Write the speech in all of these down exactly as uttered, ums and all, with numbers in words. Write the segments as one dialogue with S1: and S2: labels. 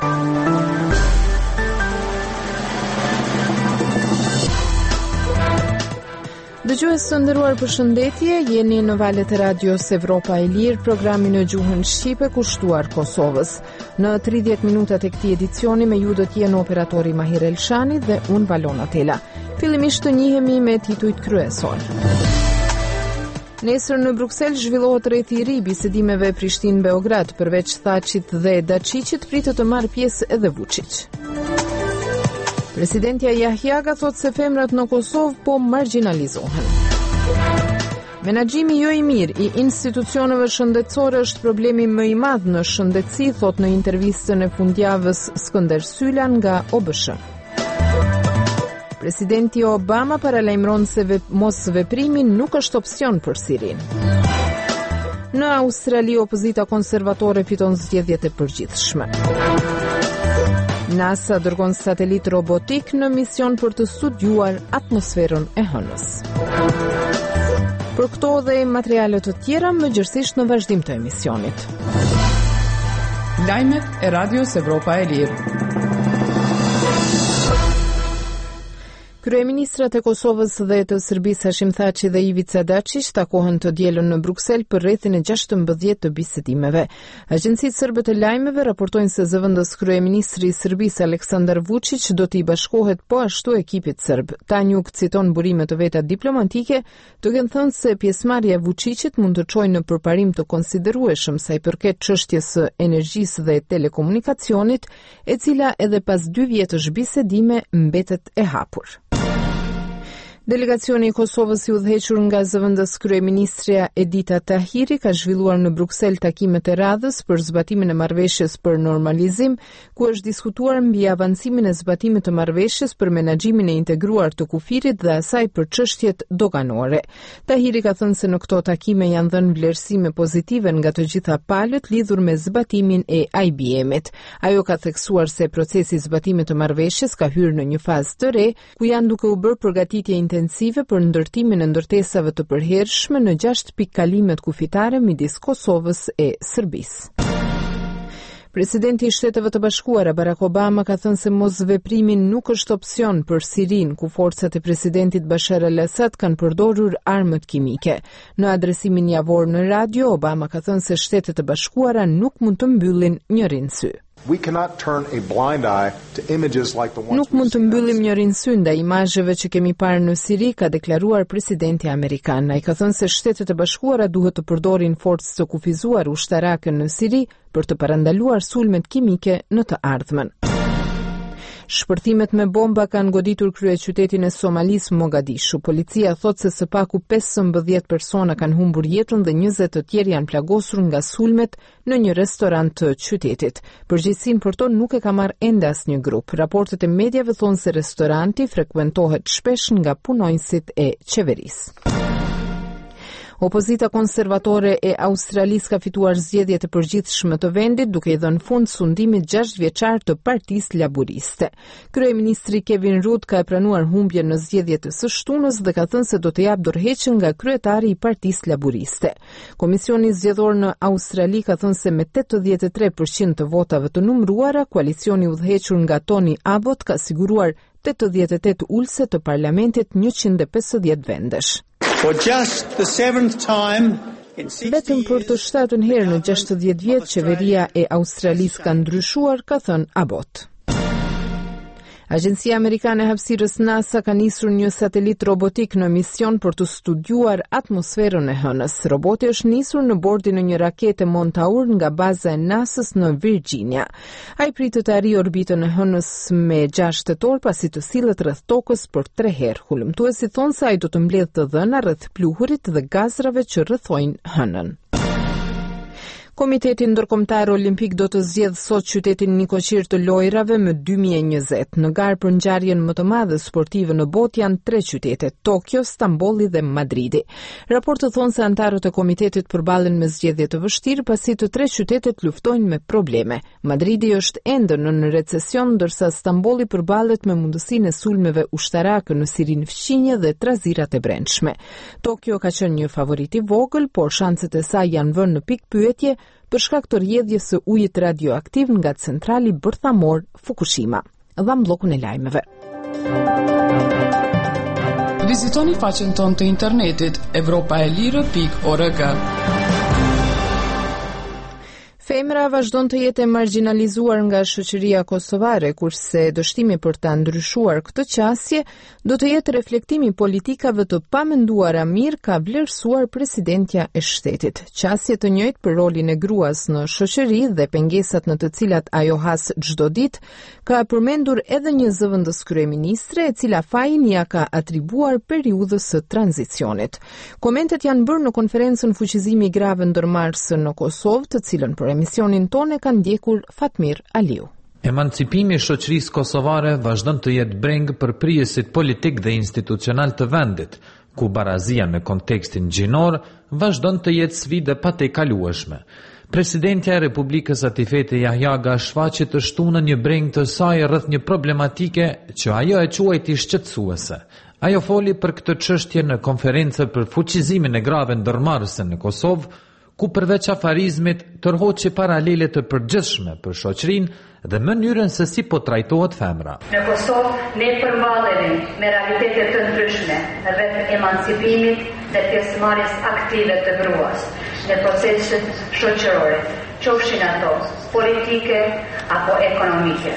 S1: Dëgjues të nderuar, përshëndetje, jeni në valët e radios Evropa e Lirë, programi në gjuhën shqipe kushtuar Kosovës. Në tridhjetë minutat e këtij edicioni me ju do të jenë operatori Mahir Elshani dhe unë Valona Tela. Fillimisht të njihemi me titujt kryesor. Nesër në Bruksel zhvillohet rrethi i ri bisedimeve Prishtinë-Beograd, përveç Thaçit dhe Daçiçit pritet të marrë pjesë edhe Vučić. Presidentja Jahjaga thot se femrat në Kosovë po marginalizohen. Menaxhimi jo i mirë i institucioneve shëndetësore është problemi më i madh në shëndetësi, thot në intervistën e fundjavës Skënder Sylan nga O B S H. Presidenti Obama paralajmëron se vep- mos veprimi nuk është opsion për Sirinë. Në Australi opozita konservatore fiton zgjedhjet e përgjithshme. NASA dërgon satelit robotik në mision për të studiuar atmosferën e hënës. Për këto dhe materiale të tjera, më gjërësisht në vazhdim të emisionit.
S2: Lajmet e Radios Evropa e Lirë.
S1: Kryeministrat e Kosovës dhe të Serbisë Hashim Thaçi dhe Ivica Dačić takohen të dielën në Bruksel për rrethin e gjashtëmbëdhjetë të bisedimeve. Agjencitë serbe të lajmeve raportojnë se zëvendës kryeministri i Serbisë Aleksandar Vučić do t'i bashkohet po ashtu ekipit serb. Tanjuk citon burime të veta diplomatike, duke thënë se pjesëmarrja e Vučićit mund të çojë në përparim të konsiderueshëm sa i përket çështjes së energjisë dhe telekomunikacionit, e cila edhe pas dy vjetësh bisedime mbetet e hapur. Delegacioni i Kosovës i udhëhequr nga zëvendës kryeministrja Edita Tahiri ka zhvilluar në Bruksel takimet e radhës për zbatimin e marrëveshjes për normalizim, ku është diskutuar mbi avancimin e zbatimit të marrëveshjes për menaxhimin e integruar të kufirit dhe asaj për çështjet doganore. Tahiri ka thënë se në këto takime janë dhënë vlerësime pozitive nga të gjitha palët lidhur me zbatimin e I B M-it. Ajo ka theksuar se procesi i zbatimit të marrëveshjes ka hyrë në një fazë të re, ku janë duke u bërë përgatitje intensive për ndërtimin e ndërtesave të përhershme në gjashtë pikëkalimet kufitare midis Kosovës e Serbisë. Presidenti i Shteteve të Bashkuara Barack Obama ka thënë se mosveprimi nuk është opsion për Sirinë, ku forcat e presidentit Bashar al-Assad kanë përdorur armët kimike. Në adresimin javor në radio, Obama ka thënë se Shtetet e Bashkuara nuk mund të mbyllin njërin sy.
S3: We cannot turn a blind eye to images like the ones
S1: Nuk mund të mbyllim njërin sy ndaj imazheve që kemi parë në Siri, ka deklaruar presidenti amerikan. Ai ka thënë se Shtetet e Bashkuara duhet të përdorin forcë të kufizuar ushtarake në Siri për të parandaluar sulmet kimike në të ardhmen. Shpërtimet me bomba kanë goditur kryeqytetin e Somalisë Mogadishu. Policia thot se së paku pesëmbëdhjetë persona kanë humbur jetën dhe njëzet të tjerë janë plagosur nga sulmet në një restorant të qytetit. Përgjegjësinë për to nuk e ka marrë ende asnjë grup. Raportet e mediave thonë se restoranti frekuentohet shpesh nga punonjësit e qeverisë. Opozita konservatore e Australisë ka fituar zgjedhjet e përgjithshme të vendit, duke i dhënë fund sundimit gjashtë vjeçar të Partisë Laburiste. Kryeministri Kevin Rudd ka pranuar humbjen në zgjedhjet e së shtunës dhe ka thënë se do të japë dorëheqjen nga kryetari i Partisë Laburiste. Komisioni zgjedhor në Australi ka thënë se me tetëdhjetë e tre përqind të votave të numëruara, koalicioni udhëhequr nga Tony Abbott ka siguruar tetëdhjetë e tetë ulëse të parlamentit njëqind e pesëdhjetë vendesh.
S4: For just the seventh time in
S1: Vetëm për të shtatën herë në gjashtëdhjetë vjet, qeveria e Australisë ka ndryshuar, ka thënë Abbott. Agjencia Amerikane e Hapësirës NASA ka nisur një satelit robotik në mision për të studiuar atmosferën e hënës. Roboti është nisur në bordin e një rakete Montaur nga baza e NASA-s në Virginia. Ai pritet të arrijë orbitën e hënës me gjashtë tetor pasi të sillet rreth tokës për tre herë. Hulumtuesit thonë se ai do të mbledhë të dhëna rreth pluhurit dhe gazrave që rrethojnë hënën. Komiteti Ndërkombëtar Olimpik do të zgjedhë sot qytetin Nikoqir të lojrave më dy mijë e njëzet. Në garë për ngjarjen më të madhe sportive në botë janë tre qytete: Tokyo, Stambolli dhe Madridi. Raportet thonë se antarët e komitetit përballen me zgjedhje të vështirë pasi të tre qytetet luftojnë me probleme. Madridi është ende në recesion, ndërsa Stambolli përballet me mundësinë e sulmeve ushtarake në Sirinë fqinje dhe trazirat e brendshme. Tokyo ka qenë një favorit i vogël, por shanset e saj janë vënë në pikë pyetje për shkak të rrjedhjes së ujit radioaktiv nga centrali bërthamor Fukushima. Dha bllokun e lajmeve.
S2: Vizitoni faqen tonë të internetit evropa e lirë pikë org.
S1: Femra vazhdon të jetë e marginalizuar nga shoqëria kosovare, kurse dështimi për ta ndryshuar këtë qasje do të jetë reflektimi politikave të pamenduara mirë ka vlerësuar presidentja e shtetit. Qasje të njëjtë për rolin e gruas në shoqëri dhe pengesat në të cilat ajo has çdo ditë ka përmendur edhe një zëvendës kryeministre, e cila fajin ja ka atribuar periudhës së tranzicionit. Komentet janë bërë në konferencën Fuqizimi i grave ndërmarrëse në Kosovë, të cilën për emisionin tonë ka ndjekur Fatmir Aliu.
S5: Emancipimi i shoqërisë kosovare vazhdon të jetë breng për prijesit politik dhe institucional të vendit, ku barazia në kontekstin gjinor vazhdon të jetë sfidë pa të kalueshme. Presidentja e Republikës Atifete Jahjaga shfaqi të shtunën një breng të saj rreth një problematike që ajo e quajti shqetësuese. Ajo foli për këtë çështje në konferencë për fuqizimin e grave ndërmarrëse në Kosovë, ku përveç afarizmit tërhoqi paralele të përgjithshme për shoqërinë dhe mënyrën se si po trajtohet femra.
S6: Në Kosovë ne përmballemi me realitetet të ndryshme rreth emancipimit dhe pjesëmarrjes aktive të gruas në proceset shoqërore, qofshin ato politike apo ekonomike.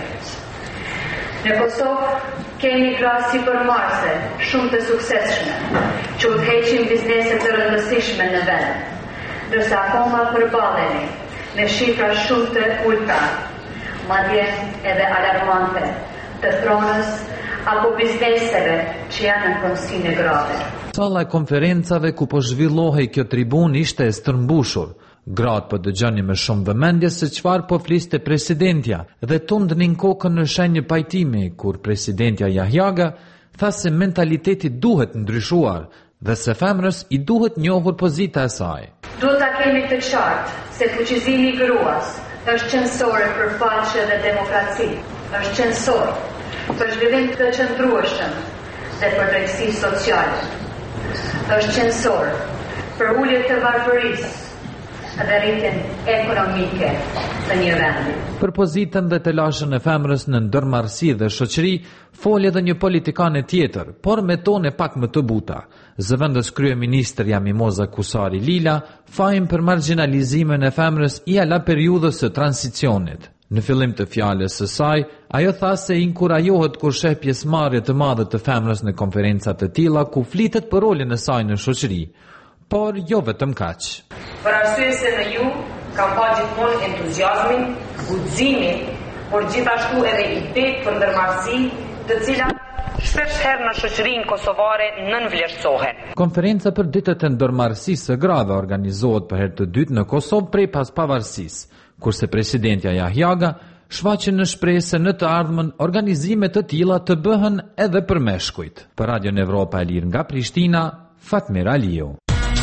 S6: Në Kosovë kemi gra sipërmarrëse shumë të suksesshme, që udhëheqin biznese të rëndësishme në vend, ndërsa akoma përballemi me shifra shumë të ulta, madje edhe alarmante, të thronës apo bizneseve që janë në punësinë e grave.
S5: Salla e konferencave ku po zhvillohej kjo tribun ishte e stërmbushur. Gratë po dëgjoni me shumë vëmendje se çfarë po fliste presidentja dhe tundnin kokën në shenjë pajtimi, kur presidentja Jahjaga tha se mentaliteti duhet ndryshuar dhe se femrës i duhet njohur pozita e saj.
S6: Duhet ta kemi të qartë se fuqizimi i gruas është qendrore për paqe dhe demokraci, është qendror për zhvillim të qëndrueshëm dhe për drejtësi sociale, është qendror për ulje të varfërisë dhe rritjen ekonomike të një vendi.
S5: Për pozitën dhe të lashën e femrës në ndërmarrësi dhe shoqëri, foli edhe një politikane tjetër, por me tone pak më të buta. Zëvendës kryeministrja Mimoza Kusari Lila fajin për marginalizimin e femrës i ala periudhës së tranzicionit. Në fillim të fjalës së saj, ajo tha se inkurajohet kur sheh pjesëmarrje të madhe të femrës në konferenca të tilla ku flitet për rolin e saj në shoqëri, por jo vetëm kaq.
S7: Për arsye se në ju kam pa gjithmonë entuziazmin, guximin, por gjithashtu edhe idetë për ndërmarrësi, të cilat shpesh herë në shoqërinë kosovare nënvlerësohen.
S5: Konferenca për ditët e ndërmarrësisë së grave organizohet për herë të dytë në Kosovë prej pas pavarësisë, kurse presidentja Jahjaga shfaqen në shpresë se në të ardhmen organizime të tilla të bëhen edhe për meshkujt. Për Radion Evropa e Lirë nga Prishtina, Fatmir Aliu.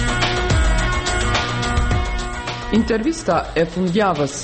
S2: Intervista e fundjavës.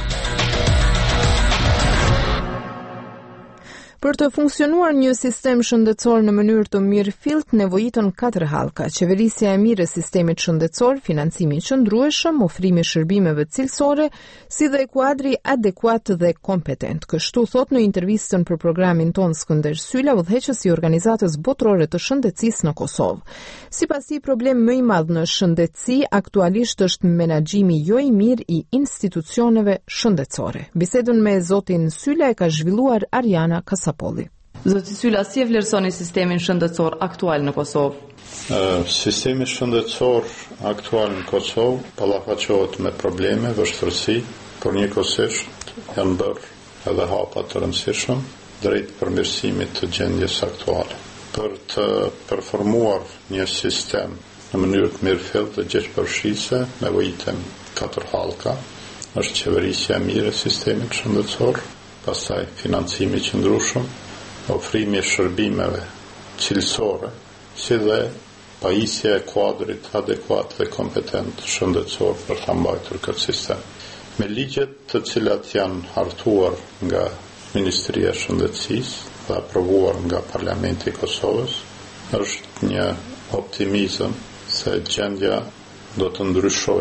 S1: Për të funksionuar një sistem shëndetësor në mënyrë të mirëfillt, nevojiten katër hallka: qeverisja e mirë e sistemit shëndetësor, financimi i qëndrueshëm, ofrimi i shërbimeve cilësore, si dhe kuadri adekuat dhe kompetent. Kështu thot në intervistën për programin ton Skënder Sylla, udhëheqës i organizatës botërore të shëndetësisë në Kosovë. Sipas tij, problemi më i madh në shëndetësi aktualisht është menaxhimi jo i mirë i institucioneve shëndetësore. Bisedën me zotin Sylla e ka zhvilluar Ariana Kas Sapolli.
S8: Zoti Sylla, si e vlerësoni sistemin shëndetësor aktual në Kosovë?
S9: Uh, sistemi shëndetësor aktual në Kosovë ballafaqohet me probleme, vështirësi, por njëkohësisht janë bërë edhe hapa të rëndësishëm drejt përmirësimit të gjendjes aktuale. Për të performuar një sistem në mënyrë të mirëfillt dhe gjithëpërfshise, nevojitem katër hallka: është qeverisja e mirë e sistemit shëndetësor, pastaj financimi i qëndrueshëm, ofrimi i shërbimeve cilësore, si dhe pajisja e kuadrit adekuat dhe kompetent shëndetësor për ta mbajtur këtë sistem. Me ligjet të cilat janë hartuar nga Ministria e Shëndetësisë dhe aprovuar nga Parlamenti i Kosovës, është një optimizëm se gjendja do të ndryshojë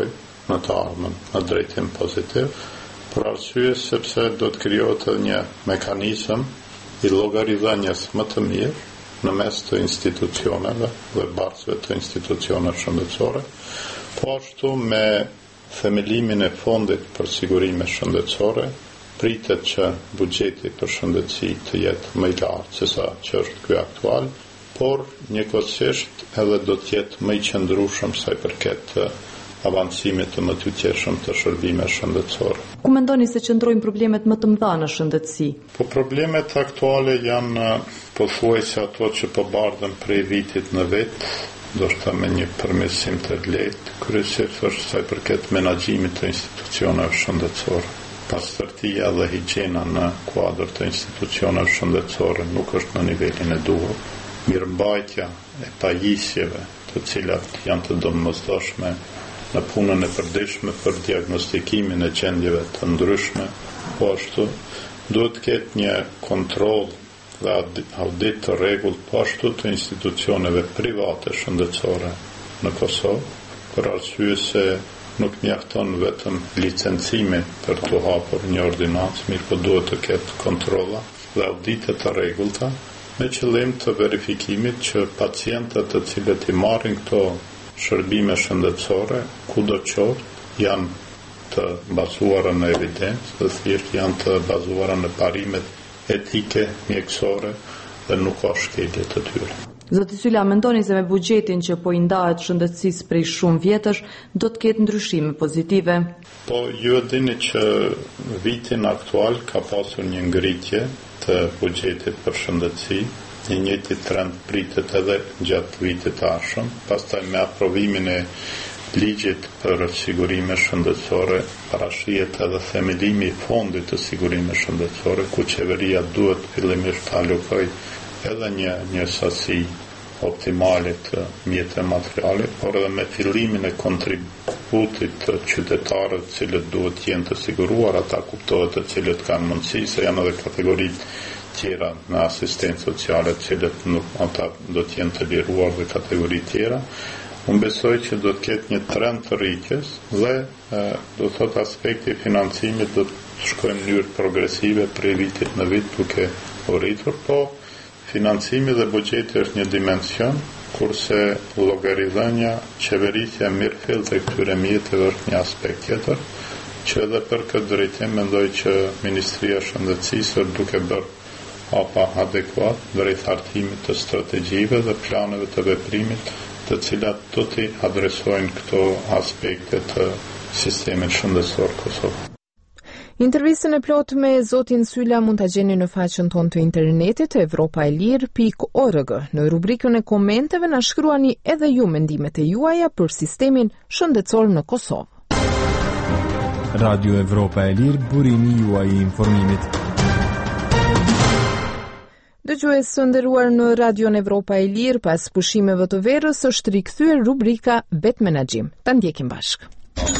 S9: në të ardhmen në drejtim pozitiv, për arsye sepse do të krijohet një mekanizëm i llogaridhënies më të mirë në mes të institucioneve dhe bartësve të institucioneve shëndetësore, po ashtu me themelimin e fondit për sigurime shëndetësore, pritet që buxheti për shëndetësi të jetë më i lartë se sa që është ky aktual, por njëkohësisht edhe do të jetë më i qëndrueshëm sa i përket avancimit të më të qeshëm të shërbime shëndetësore.
S8: Ku mendoni se qëndrojnë problemet më të mëdha në shëndetësi?
S9: Po problemet aktuale janë pothuajse ato që po bardhen prej vitit në vit, ndoshta me një përmirësim të lehtë, kryesisht është sa i përket menaxhimit të institucioneve shëndetësore. Pastërtia dhe higjiena në kuadër të institucioneve shëndetësore nuk është në nivelin e duhur. Mirëmbajtja e pajisjeve, të cilat janë të domosdoshme në punën e përditshme për diagnostikimin e gjendjeve të ndryshme, po ashtu duhet të ketë një kontroll dhe audit të rregullt po ashtu të institucioneve private shëndetësore në Kosovë, për arsye se nuk mjafton vetëm licencimi për të hapur një ordinancë, mirë po duhet të ketë kontrolla dhe audite të rregullta me qëllim të verifikimit që pacientët të cilët i marrin këto shërbime shëndetësore, kudo qoftë, janë të bazuara në evidencë dhe thjesht janë të bazuara në parimet etike, mjekësore dhe nuk ka shkelje të tyre.
S8: Zoti Sylla, mendoni se me buxhetin që po i ndahet shëndetësisë prej shumë vjetësh, do të ketë ndryshime pozitive?
S9: Po, ju e dini që vitin aktual ka pasur një ngritje të buxhetit për shëndetësi, një njëjti trend pritet edhe gjatë vitit të ardhshëm, pastaj me aprovimin e ligjit për sigurime shëndetësore, parashihet edhe themelimi i fondit të sigurime shëndetësore, ku qeveria duhet fillimisht të alokojë edhe një, një sasi optimale të mjete materiale, por edhe me fillimin e kontributit të qytetarëve të cilët duhet të jenë të siguruar, ata kuptohet të cilët kanë mundësi, se janë edhe kategoritë tjera në asistencë sociale, të cilët nuk ata do të jenë të liruar dhe kategori tjera. Unë besoj që do të ketë një trend të rritjes dhe e, do të thotë aspekti i financimit do të shkojë në mënyrë progresive prej vitit në vit duke u rritur, po financimi dhe buxheti është një dimension, kurse llogaridhënia, qeverisja mirëfill të këtyre mjeteve është një aspekt tjetër, që edhe për këtë drejtim mendoj që Ministria e Shëndetësisë është duke bërë hapa adekuat drejt hartimit të strategjive dhe planeve të veprimit, të cilat do t'i adresojnë këto aspekte të sistemit shëndetësor Kosovë.
S1: Intervistën e plot me zotin Sylla mund ta gjeni në faqen tonë të internetit evropaelir pikë org. Në rubrikën e komenteve na shkruani edhe ju mendimet e juaja për sistemin shëndetësor në Kosovë.
S10: Radio Evropa e Lirë, burimi juaj i informimit.
S1: Dëgjues së nderuar, në Radion Evropa e Lirë, pas pushimeve të verës, është rikthyer rubrika Bet Menaxhim. Ta ndjekim bashkë.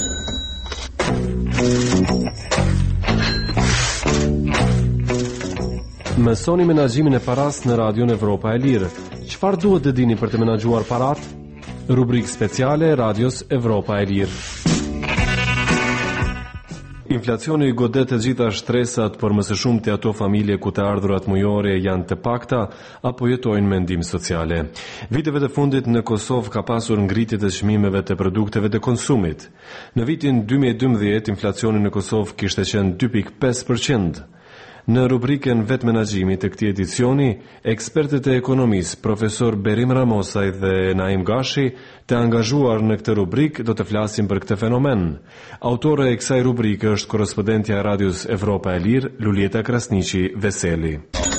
S10: Mësoni menaxhimin e paras në Radion Evropa e Lirë. Çfarë duhet të dini për të menaxhuar parat? Rubrikë speciale e Radios Evropa e Lirë. Inflacioni i godet të gjitha shtresat, por më së shumti ato familje ku të ardhurat mujore janë të pakta apo jetojnë me ndihmë sociale. Viteve të fundit në Kosovë ka pasur ngritje të çmimeve të produkteve të konsumit. Në vitin dy mijë e dymbëdhjetë inflacioni në Kosovë kishte qenë dy pikë pesë përqind. Në rubrikën Vet Menaxhimi të këtij edicioni, ekspertët e ekonomisë, profesor Berim Ramosaj dhe Naim Gashi, të angazhuar në këtë rubrik, do të flasin për këtë fenomen. Autore e kësaj rubrike është korrespondentja e Radios Evropa e Lirë, Lulieta Krasniqi Veseli.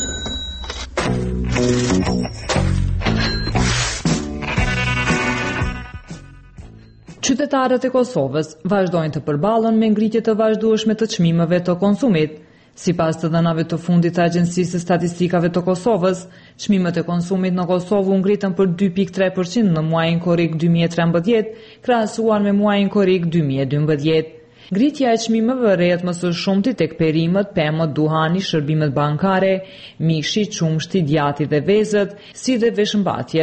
S8: Qytetarët e Kosovës vazhdojnë të përballen me ngritje të vazhdueshme të çmimeve të konsumit. Sipas të dhënave të fundit të Agjencisë së Statistikave të Kosovës, çmimet e konsumit në Kosovë u ngritën për dy pikë tre përqind në muajin korrik dy mijë e trembëdhjetë, krahasuar me muajin korrik dy mijë e dymbëdhjetë. Ngritja e çmimeve rrihet më së shumti tek perimet, pemët, duhani, shërbimet bankare, mishi, çumshti, djati dhe vezët, si dhe veshëmbajtjet.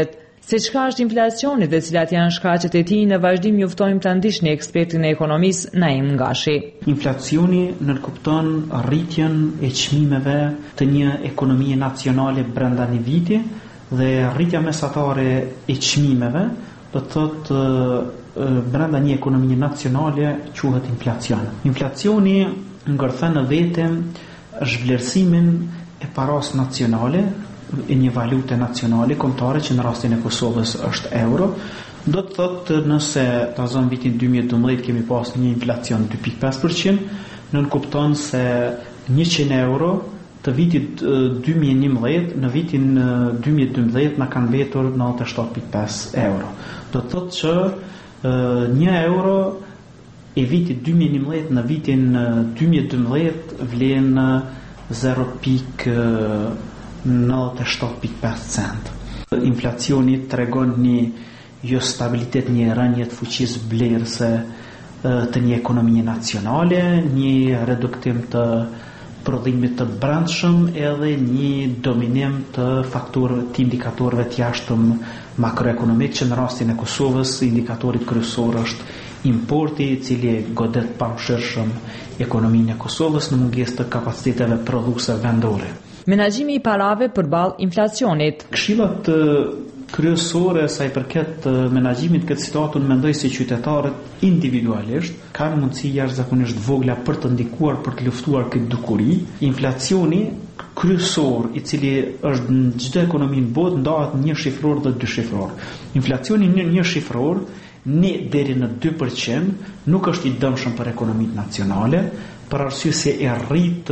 S8: Se çka është inflacioni dhe cilat janë shkaqet e tij, në vazhdim njoftojmë ta ndiqni ekspertin e ekonomisë Naim Ngashi.
S11: Inflacioni nënkupton rritjen e çmimeve të një ekonomie nacionale brenda një viti dhe rritja mesatare e çmimeve do të thotë brenda një ekonomie nacionale quhet inflacion. Inflacioni ngërthen në vete zhvlerësimin e paras nacionale, e një valute nacionale kombëtare që në rastin e Kosovës është euro. Do të thotë nëse ta zon vitin dy mijë e dymbëdhjetë kemi pas një inflacion dy pikë pesë përqind, nënkupton se njëqind euro të vitit dy mijë e njëmbëdhjetë në vitin dy mijë e dymbëdhjetë na kanë mbetur nëntëdhjetë e shtatë pikë pesë euro. Do të thotë që një euro e vitit dy mijë e njëmbëdhjetë në vitin dy mijë e dymbëdhjetë vlen zero pikë nëntëdhjetë e shtatë pikë pesë cent. Inflacioni tregon një jo stabilitet, një rënje të fuqisë blerëse të një ekonomie nacionale, një reduktim të prodhimit të brendshëm edhe një dominim të faktorëve të indikatorëve të jashtëm makroekonomik, që në rastin e Kosovës indikatorit kryesor është importi, i cili godet pamshirshëm ekonominë e Kosovës në mungesë të kapaciteteve prodhuese vendore.
S8: Menaxhimi i parave përballë inflacionit.
S11: Këshillat kryesore sa i përket menaxhimit këtë situatën mendoj se qytetarët individualisht kanë mundësi jashtëzakonisht vogla për të ndikuar për të luftuar këtë dukuri. Inflacioni kryesor i cili është në çdo ekonomi në botë ndahet në një shifror dhe dy shifror. Inflacioni në një shifror një deri në dy përqind nuk është i dëmshëm për ekonomitë nacionale, për arsye se e rrit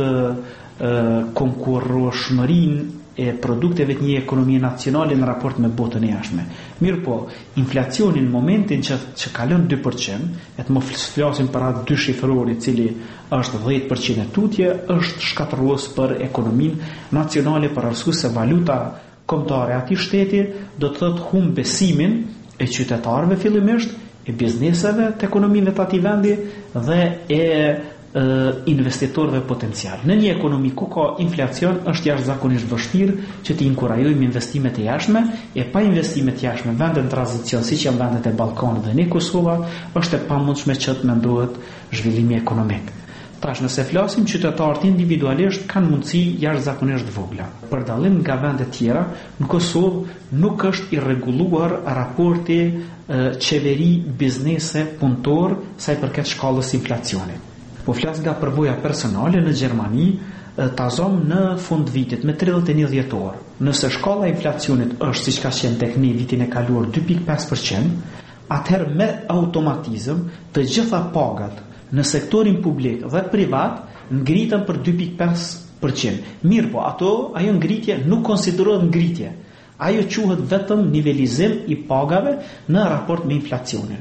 S11: konkurrueshmërinë e produkteve të një ekonomie nacionale në raport me botën e jashtme. Mirë po, inflacioni në momentin që, që kalon dy përqind, e të më flasim për atë dy shifror i cili është dhjetë përqind e tutje, është shkatërrues për ekonominë nacionale, për arsye se valuta kombëtare e atij shteti do të thotë humb besimin e qytetarëve fillimisht, e bizneseve të ekonominë të atij vendi dhe e investitorëve potencial. Në një ekonomi ku ka inflacion është jashtëzakonisht vështirë që të inkurajojmë investimet e jashtme, e pa investimet e jashtme vendet në tranzicion siç janë vendet e Ballkanit dhe ne Kosova, është e pamundshme që të mendohet zhvillimi ekonomik. Tash nëse flasim, qytetarët individualisht kanë mundësi jashtëzakonisht vogla. Për dallim nga vende tjera, në Kosovë nuk është i rregulluar raporti qeveri biznese punëtor sa i përket shkallës inflacionit. Po flas nga përvoja personale në Gjermani, ta zom në fund vitit me tridhjetë e një dhjetor. Nëse shkalla e inflacionit është siç ka qenë tek ne vitin e kaluar dy pikë pesë përqind, atëherë me automatizëm të gjitha pagat në sektorin publik dhe privat ngritën për dy pikë pesë përqind. Mirë po, ato ajo ngritje nuk konsiderohet ngritje. Ajo quhet vetëm nivelizim i pagave në raport me inflacionin.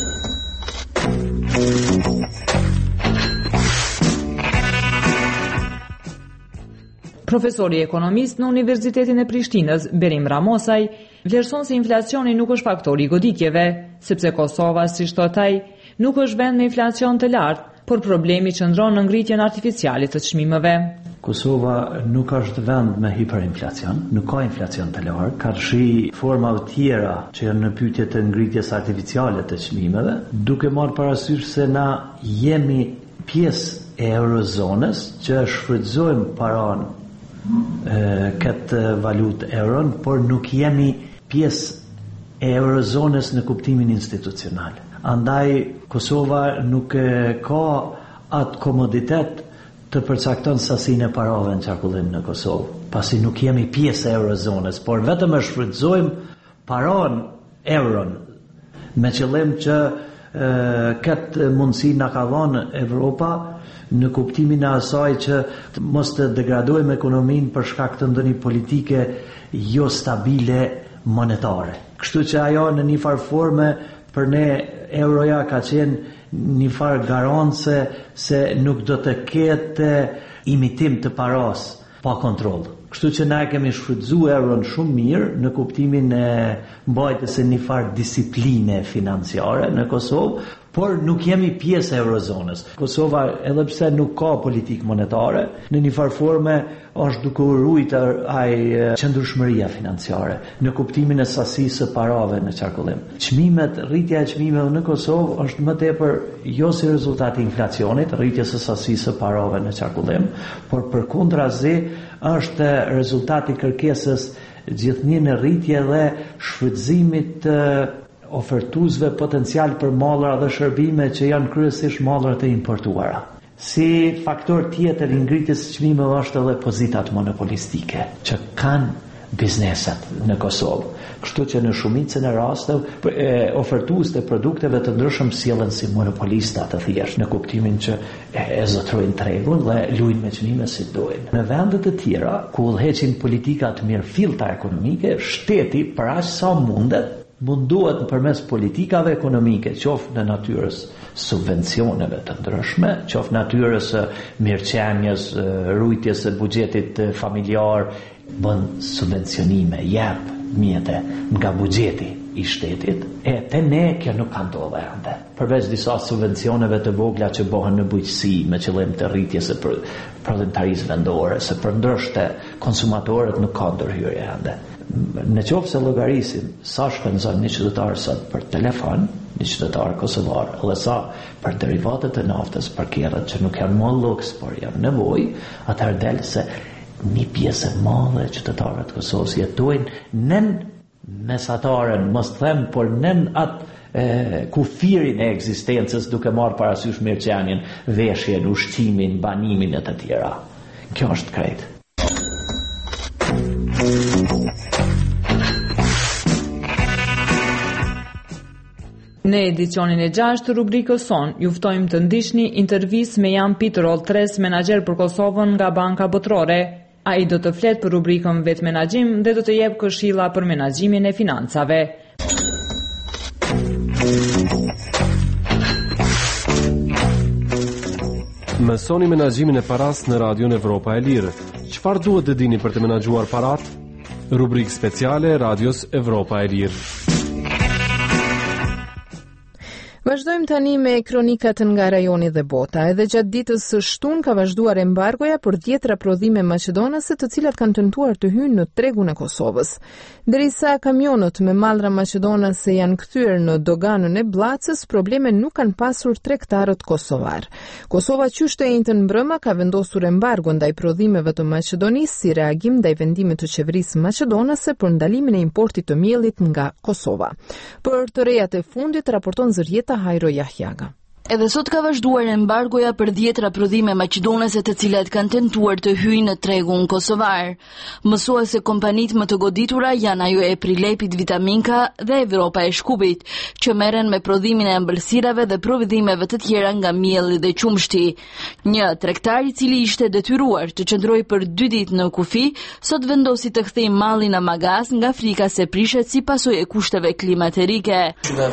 S8: Profesori ekonomist në Universitetin e Prishtinës, Berim Ramosaj, vlerëson se inflacioni nuk është faktor i goditjeve, sepse Kosova, si thot ai, nuk është vend me inflacion të lartë, por problemi qëndron në ngritjen artificiale të çmimeve.
S12: Kosova nuk është vend me hiperinflacion, nuk ka inflacion të lartë, ka shi forma të tjera që janë në pyetje të ngritjes artificiale të çmimeve, duke marrë parasysh se na jemi pjesë e eurozonës që shfrytëzojmë paranë këtë valutë euron, por nuk jemi pjesë e eurozonës në kuptimin institucional. Andaj Kosova nuk ka atë komoditet të përcakton sasinë e parave në qarkullim në Kosovë, pasi nuk jemi pjesë e eurozonës, por vetëm e shfrytëzojmë paranë euron me qëllim që këtë mundësi na ka dhënë Evropa në kuptimin e asaj që mos të degradojmë ekonominë për shkak të ndonjë politike jo stabile monetare. Kështu që ajo në një farë forme për ne euroja ka qenë një farë garance se nuk do të ketë imitim të paras pa kontroll. Kështu që na kemi shfrytzuar euron shumë mirë në kuptimin e mbajtjes së një farë disipline financiare në Kosovë, por nuk jemi pjesë e eurozonës. Kosova, edhe pse nuk ka politikë monetare, në një farë forme është duke u ruajtur ai qëndrueshmëria financiare në kuptimin e sasisë së parave në qarkullim. Çmimet, rritja e çmimeve në Kosovë është më tepër jo si rezultati i inflacionit, rritjes së sasisë së parave në qarkullim, por përkundrazi është rezultati i kërkesës gjithnjë në rritje dhe shfrytëzimit të ofertuesve potencial për mallra dhe shërbime që janë kryesisht mallrat e importuara. Si faktor tjetër i ngritjes së çmimeve është edhe pozitat monopolistike që kanë bizneset në Kosovë. Kështu që në shumicën e rasteve ofertues të produkteve të ndryshëm sillen si monopolista të thjeshtë në kuptimin që e zotrojnë tregun dhe luajnë me çmime si dojnë. Në vende të tjera ku udhëheqin politika të mirëfillta ekonomike, shteti për aq sa mundet munduhet përmes politikave ekonomike, qoftë në natyrës subvencioneve të ndryshme, qoftë natyrës mirëqenies, ruajtjes së buxhetit familjar, bën subvencionime, jep mjete nga buxheti i shtetit, e te ne kjo nuk ka ndodhur ende. Përveç disa subvencioneve të vogla që bëhen në bujqësi me qëllim të rritjes së prodhimtarisë vendore, se përndryshe konsumatorët nuk kanë ndërhyrje ende. Në qoftë se llogarisim sa shpenzon një qytetar sot për telefon, një qytetar kosovar, dhe sa për derivatet e naftës, për kerrat që nuk janë më luks, por janë nevojë, atëherë del se një pjesë e madhe e qytetarëve të Kosovës jetojnë nën mesataren, mos them, por nën atë kufirin e ekzistencës, duke marrë parasysh mirëqenien, veshjen, ushqimin, banimin e të tjera. Kjo është krejt.
S8: Në edicionin e gjashtë të rubrikës son, ju ftojmë të ndiqni intervistë me Jan Peter Oltres, menaxher për Kosovën nga Banka Botërore. Ai do të flet për rubrikën Vet Menaxhim dhe do të jep këshilla për menaxhimin e financave.
S10: Mësoni menaxhimin e paras në Radion Evropa e Lirë. Çfarë duhet të dini për të menaxhuar parat? Rubrikë speciale e Radios Evropa e Lirë.
S1: Vazhdojmë tani me kronikat nga rajoni dhe bota. Edhe gjatë ditës së shtunë ka vazhduar embargoja për dhjetra prodhime maqedonase, të cilat kanë tentuar të hyjnë në tregun e Kosovës. Derisa kamionët me mallra maqedonase janë kthyer në doganën e Bllacës, probleme nuk kanë pasur tregtarët kosovar. Kosova qysh të njëjtën mbrëmë ka vendosur embargo ndaj prodhimeve të Maqedonisë si reagim ndaj vendimit të qeverisë maqedonase për ndalimin e importit të miellit nga Kosova. Për të rejat e fundit raporton Zërjeta Hajro Jahjaga.
S13: Edhe sot ka vazhduar embargoja për dhjetra prodhime maqedonase të cilat kanë tentuar të hyjnë në tregun kosovar. Mësuese kompanitë më të goditura janë ajo e Prilepit Vitaminka dhe Evropa e Shkupit, që merren me prodhimin e ëmbëlsirave dhe prodhimeve të tjera nga mielli dhe qumshti. Një tregtar i cili ishte detyruar të qëndrojë për dy ditë në kufi, sot vendosi të kthejë mallin në magaz nga frika se prishet si pasojë e kushteve klimaterike.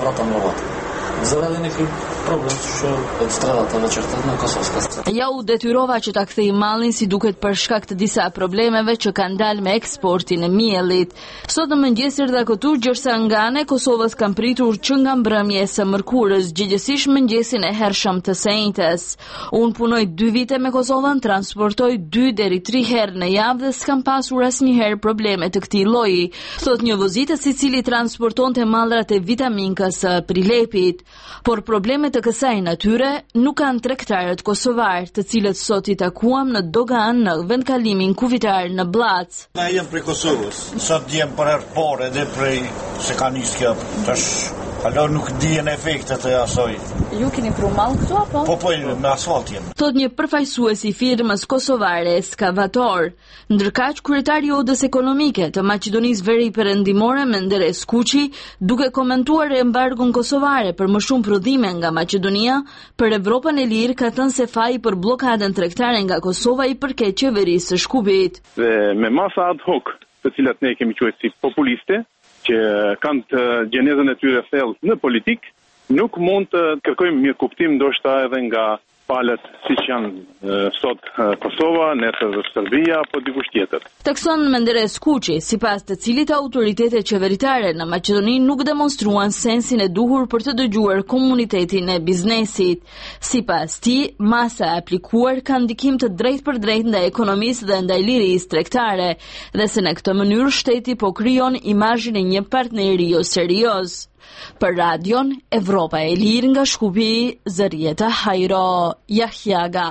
S13: Ja u detyrova që ta kthej mallin si duket për shkak të disa problemeve që kanë dalë me eksportin e miellit. Sot në mëngjes erdha këtu gjërsa nga ana e Kosovës kanë pritur që nga mbrëmja e së mërkurës, gjithsesi mëngjesin e hershëm të së njëjtës. Unë punoj dy vite me Kosovën, transportoj dy deri tre herë në javë dhe s'kam pasur asnjëherë probleme të këtij lloji, thot një vozitës i cili transportonte mallrat e Vitaminkës së Prilepit. Por probleme të kësaj natyre nuk kanë tregtarët kosovar, të cilët sot i takuam në dogan në vendkalimin kufitar në Blac.
S14: Na jem prej Kosovës, sot jem për herë parë edhe prej se ka nis kjo. Tash alo nuk dihen efektet e asaj.
S13: Ju keni pru mall këtu apo?
S14: Po po, me asfalt jem.
S13: Thot një përfaqësues i firmës kosovare Eskavator. Ndërkaq kryetari i Odës Ekonomike të Maqedonisë Veri Perëndimore Menderes Kuçi, duke komentuar embargon kosovare për më shumë prodhime nga Maqedonia, për Evropën e Lirë ka thënë se faji për bllokadën tregtare nga Kosova i përket qeverisë së Shkupit.
S15: Dhe me masa ad hoc, të cilat ne kemi quajtur si populiste, që kanë të gjenezën e tyre thellë në politik, nuk mund të kërkojmë mirë kuptim ndoshta edhe nga palët siç janë e, sot e, Kosova, nesër Serbia apo dikush tjetër.
S13: Takson Menderes Kuçi, sipas të cilit autoritetet qeveritare në Maqedoni nuk demonstruan sensin e duhur për të dëgjuar komunitetin e biznesit. Sipas tij, masa e aplikuar ka ndikim të drejtë për drejtë ndaj ekonomisë dhe ndaj lirisë tregtare, dhe se në këtë mënyrë shteti po krijon imazhin e një partneri jo serioz. Për radion Evropa e Lirë nga Shkupi, Zërieta Hajro, Jahjaga.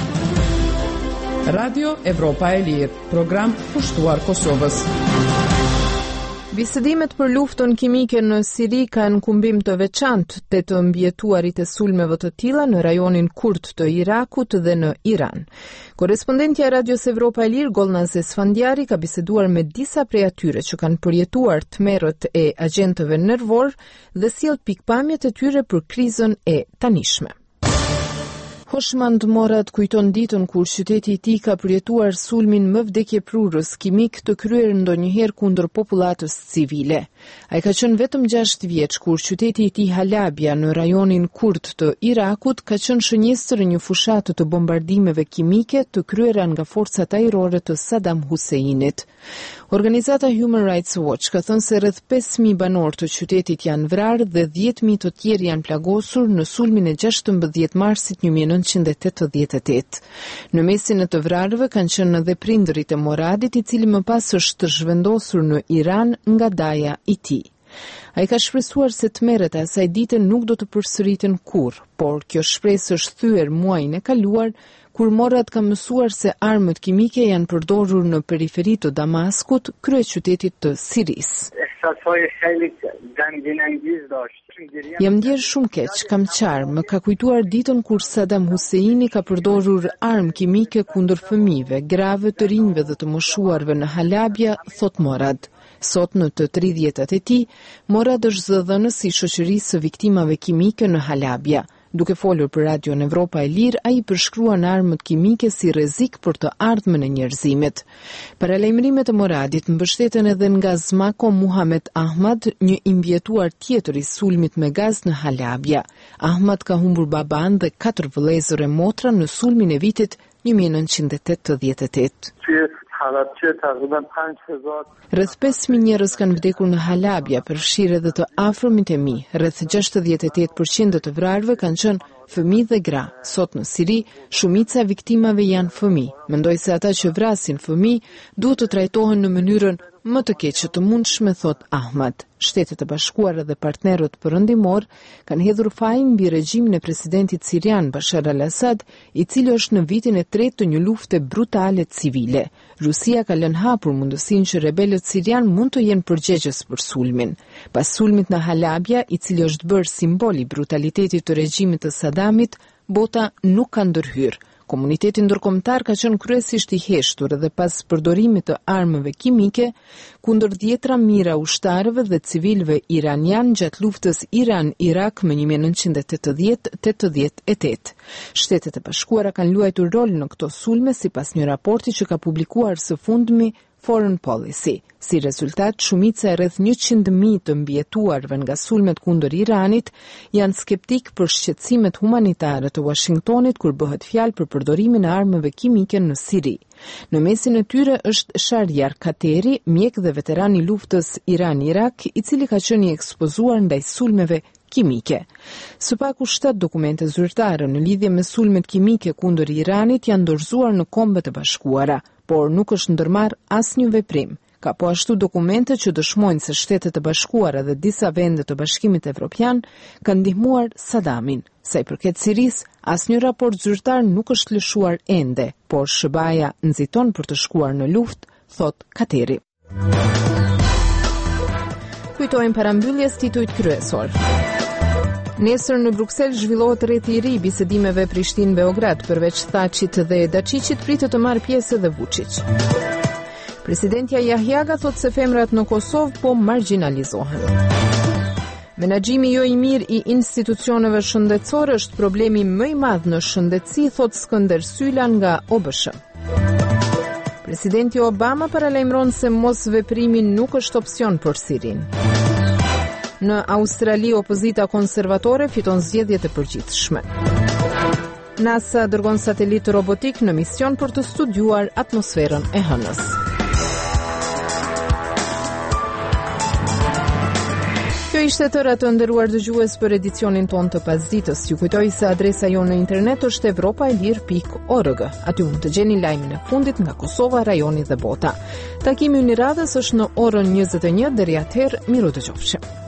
S2: Radio Evropa e Lirë, program pushtuar Kosovës.
S1: Bisedimet për luftën kimike në Siri kanë kumbim të veçantë të të mbjetuarit e sulmeve të tilla në rajonin Kurd të Irakut dhe në Iran. Korespondentja e Radios Evropa e Lirë, Golnaz Esfandiari, ka biseduar me disa prej atyre që kanë përjetuar tmerrët e agjentëve nervor dhe sjell pikpamjet e tyre për krizën e tanishme. Hoshmand Morad kujton ditën kur qyteti i tij ka përjetuar sulmin më vdekjeprurës kimik të kryer ndonjëherë kundër popullatës civile. Ai ka qenë vetëm gjashtë vjeç kur qyteti i tij Halabja në rajonin Kurd të Irakut ka qenë shënjestër një fushatë të bombardimeve kimike të kryera nga forcat ajrore të Saddam Huseinit. Organizata Human Rights Watch ka thënë se rreth pesë mijë banor të qytetit janë vrarë dhe dhjetë mijë të tjerë janë plagosur në sulmin e gjashtëmbëdhjetë marsit një mijë e nëntëqind e tetëdhjetë e tetë. Në mesin e të vrarëve kanë qenë edhe prindërit e Moradit, i cili më pas është zhvendosur në Iran nga daja i tij. Ai ka shpresuar se tmerret e asaj dite nuk do të përsëriten kurrë, por kjo shpresë është thyer muajin e kaluar kur Morad ka mësuar se armët kimike janë përdorur në periferi të Damaskut, kryeqytetit të Sirisë. Jam ndjer shumë keq, kam qarë, më ka kujtuar ditën kur Saddam Huseini ka përdorur armë kimike kundër fëmijëve, grave, të rinjve dhe të moshuarve në Halabja, thot Morad. Sot në të tridhjetat e tij, Morad është zëdhënës i shoqërisë së viktimave kimike në Halabja. Duke folur për Radion Evropa e Lirë, ai përshkruan armët kimike si rrezik për të ardhmen e njerëzimit. Paralajmërimet e Moradit mbështeten edhe nga Zmako Muhamet Ahmad, një i mbjetuar tjetër i sulmit me gaz në Halabja. Ahmad ka humbur baban dhe katër vëllezër e motra në sulmin e vitit një mijë e nëntëqind e tetëdhjetë e tetë. Rreth pesë mijë njerëz kanë vdekur në Halabja, përfshirë edhe të afërmit e mi. Rreth gjashtëdhjetë e tetë përqind të vrarëve kanë qenë fëmijë dhe gra. Sot në Siri, shumica e viktimave janë fëmijë. Mendoj se ata që vrasin fëmijë duhet të trajtohen në mënyrën më të keqe të mundshme, thot Ahmad. Shtetet e Bashkuara dhe partnerët perëndimor kanë hedhur fajin mbi regjimin e presidentit sirian Bashar al-Assad, i cili është në vitin e tretë të një lufte brutale civile. Rusia ka lënë hapur mundësinë që rebelët sirian mund të jenë përgjegjës për sulmin. Pas sulmit në Halabja, i cili është bërë simbol i brutalitetit të regjimit të Saddamit, bota nuk ka ndërhyrë. Komuniteti ndërkombëtar ka qenë kryesisht i heshtur edhe pas përdorimit të armëve kimike kundër dhjetra mijëra ushtarëve dhe civilëve iranian gjatë luftës Iran-Irak më një mijë e nëntëqind e tetëdhjetë deri në tetëdhjetë e tetë. Shtetet e Bashkuara kanë luajtur rol në këto sulme sipas një raporti që ka publikuar së fundmi Foreign Policy. Si rezultat, shumica e rreth njëqind mijë të mbjetuarve nga sulmet kundër Iranit janë skeptik për shqetësimet humanitare të Washingtonit kur bëhet fjalë për përdorimin e armëve kimike në Siri. Në mesin e tyre është Shahryar Kateri, mjek dhe veteran i luftës Iran-Irak, i cili ka qenë i ekspozuar ndaj sulmeve kimike. Së paku shtatë dokumente zyrtare në lidhje me sulmet kimike kundër Iranit janë dorëzuar në Kombet e Bashkuara, por nuk është ndërmarrë asnjë veprim. Ka po ashtu dokumente që dëshmojnë se Shtetet e Bashkuara dhe disa vende të Bashkimit Evropian kanë ndihmuar Saddamin. Sa i përket Sirisë, asnjë raport zyrtar nuk është lëshuar ende, por S B A-ja nxiton për të shkuar në luftë, thot Kateri. Kujtojmë parambylljes titujt kryesor. Nesër në Bruksel zhvillohet rreti i ri i bisedimeve Prishtinë-Beograd, përveç Thaçit dhe Daçiçit pritet të marrë pjesë edhe Vučić. Presidentja Jahjaga thot se femrat në Kosovë po marginalizohen. Menaxhimi jo i mirë i institucioneve shëndetësore është problemi më i madh në shëndetësi, thot Skënder Syla nga O B S H. Presidenti Obama paralajmëron se mos veprimi nuk është opsion për Sirinë. Në Australi, opozita konservatore fiton zgjedhjet e përgjithshme. NASA dërgon satelit robotik në mision për të studiuar atmosferën e hënës. Kjo ishte tëra të nderuar dëgjues për edicionin ton të pasditës. Ju kujtoj se adresa jonë në internet është evropaelir pikë org. Aty mund të gjeni lajmin e fundit nga Kosova, rajoni dhe bota. Takimi i radhës është në orën njëzet e një, deri atëherë miru dëgjofshim.